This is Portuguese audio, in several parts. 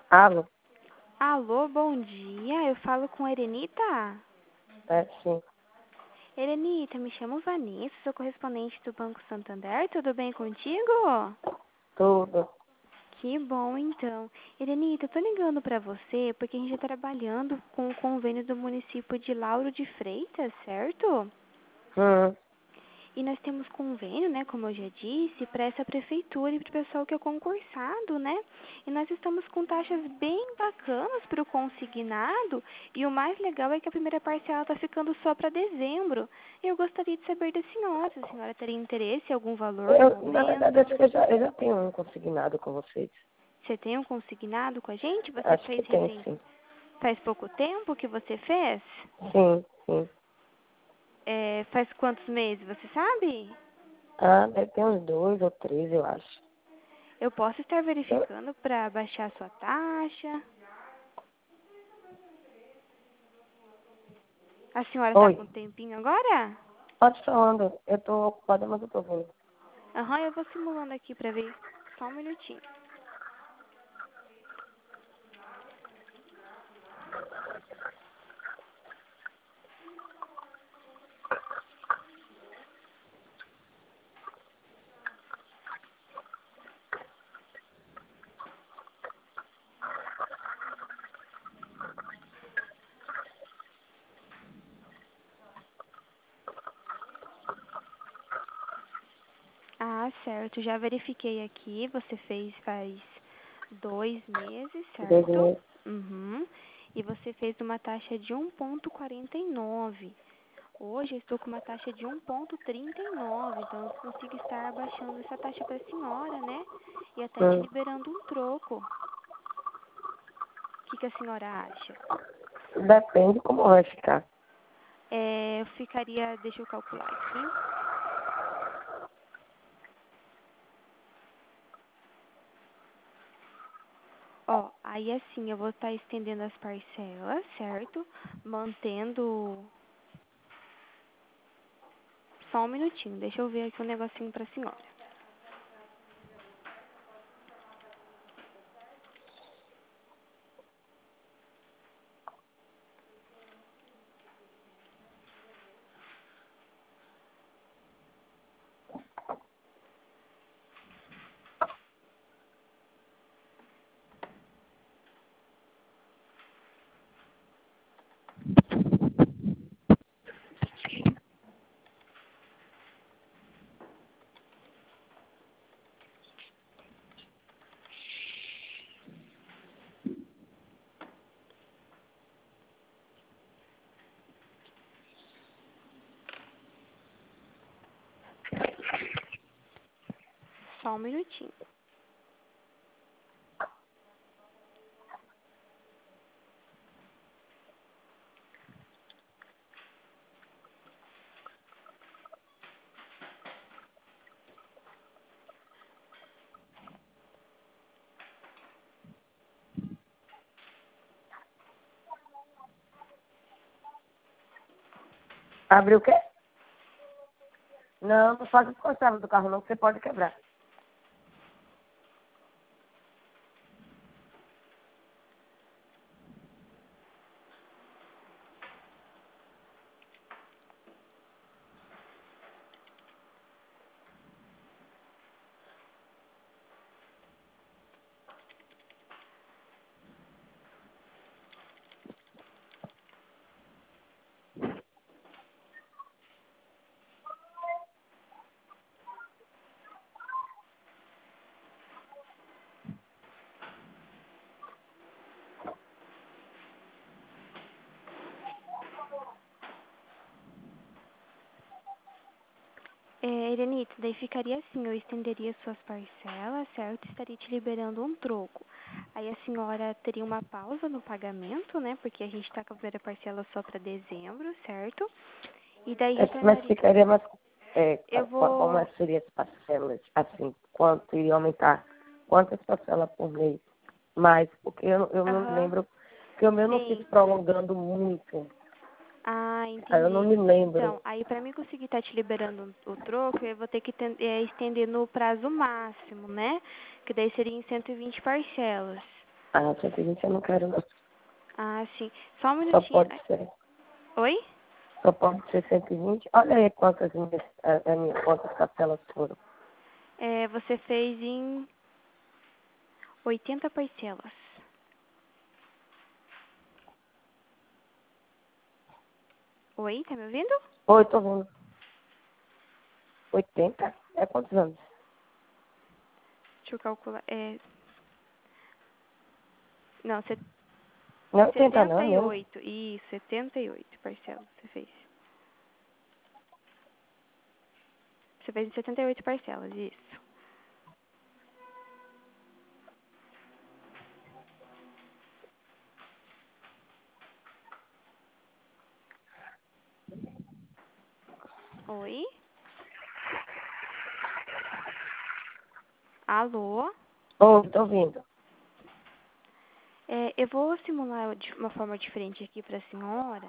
Alô? Alô, bom dia. Eu falo com a Erenita? É, sim. Erenita, me chamo Vanessa, sou correspondente do Banco Santander. Tudo bem contigo? Tudo. Que bom, então. Erenita, eu tô ligando pra você porque a gente está trabalhando com o convênio do município de Lauro de Freitas, certo? Hum. E nós temos convênio, né, como eu já disse, para essa prefeitura e para o pessoal que é concursado, né? E nós estamos com taxas bem bacanas para o consignado. E o mais legal é que a primeira parcela está ficando só para dezembro. Eu gostaria de saber da senhora, se a senhora teria interesse em algum valor no Na verdade, momento. acho que eu já tenho um consignado com vocês. Você tem um consignado com a gente? Você Acho que fez tem, sim. faz pouco tempo que você fez? Sim, sim. Faz quantos meses, você sabe? Ah, deve ter uns 2 ou 3, eu acho. Eu posso estar Eu- verificando para baixar a sua taxa. A senhora está Oi, com um tempinho agora? pode falando. Eu tô ocupada, mas eu tô vendo. Aham, eu vou simulando aqui para ver. Só um minutinho. Ah, certo. Já verifiquei aqui. Você fez faz 2 meses, 2 certo? meses. Uhum. E você fez uma taxa de 1,49. Hoje eu estou com uma taxa de 1,39. Então eu consigo estar abaixando essa taxa para a senhora, né? E até te Hum. liberando um troco. O que a senhora acha? Depende como vai ficar. Ficaria, deixa eu calcular aqui. Ó, aí assim, eu vou estar estendendo as parcelas, certo? Mantendo. Só um minutinho, deixa eu ver aqui um negocinho pra senhora. Só um minutinho. Abre o quê? Não, não faz conserva do carro não, que você pode quebrar. Irenita, daí ficaria assim, eu estenderia suas parcelas, certo? Estaria te liberando um troco. Aí a senhora teria uma pausa no pagamento, né? Porque a gente tá com a primeira parcela só para dezembro, certo? E daí Mas retornaria. ficaria mais... Eu como vou. seria as parcelas? Assim, quanto iria aumentar? Quantas parcelas por mês? Mais, porque eu não Aham, lembro, porque o meu não fica sim. prolongando muito. Ah, Aí eu não entendi. me lembro. Então, aí para mim conseguir estar te liberando o troco, eu vou ter que estender no prazo máximo, né? Que daí seria em 120 parcelas. Ah, 120 eu não quero, não. Ah, sim. Só um Só minutinho. pode ser. Oi? Só pode ser 120. Olha aí quantas quantas parcelas foram. Você fez em 80 parcelas. Oi, tá me ouvindo? Oi, tô vendo. 80? É quantos anos? Deixa eu calcular. Não, Não é 80 não, é menos. 78. Isso, 78 parcelas você fez. Você fez em 78 parcelas, isso. Oi? Alô? Oi, tô ouvindo. Eu vou simular de uma forma diferente aqui para a senhora.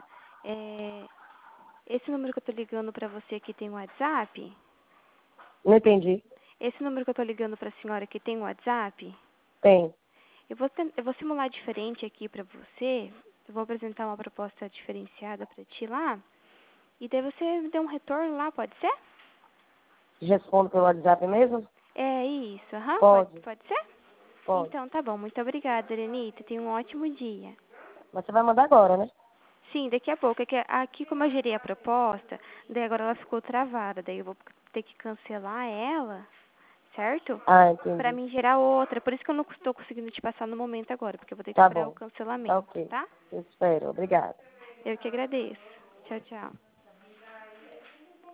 Esse número que eu tô ligando para você aqui tem WhatsApp? Não entendi. Esse número que eu tô ligando para a senhora aqui tem WhatsApp? Tem. Eu vou simular diferente aqui para você. Eu vou apresentar uma proposta diferenciada para ti lá. E daí você me dê um retorno lá, pode ser? Respondo pelo WhatsApp mesmo? É isso, aham. Pode, Pode ser? pode. Então, tá bom. Muito obrigada, Elenita. Tenha um ótimo dia. Mas você vai mandar agora, né? Sim, daqui a pouco. É que aqui, como eu gerei a proposta, daí agora ela ficou travada. Daí eu vou ter que cancelar ela, certo? Ah, Pra entendi. mim gerar outra. Por isso que eu não estou conseguindo te passar no momento agora, porque eu vou ter que Tá esperar o bom. Tá cancelamento, ok. tá? Eu espero. Obrigada. Eu que agradeço. Tchau, tchau.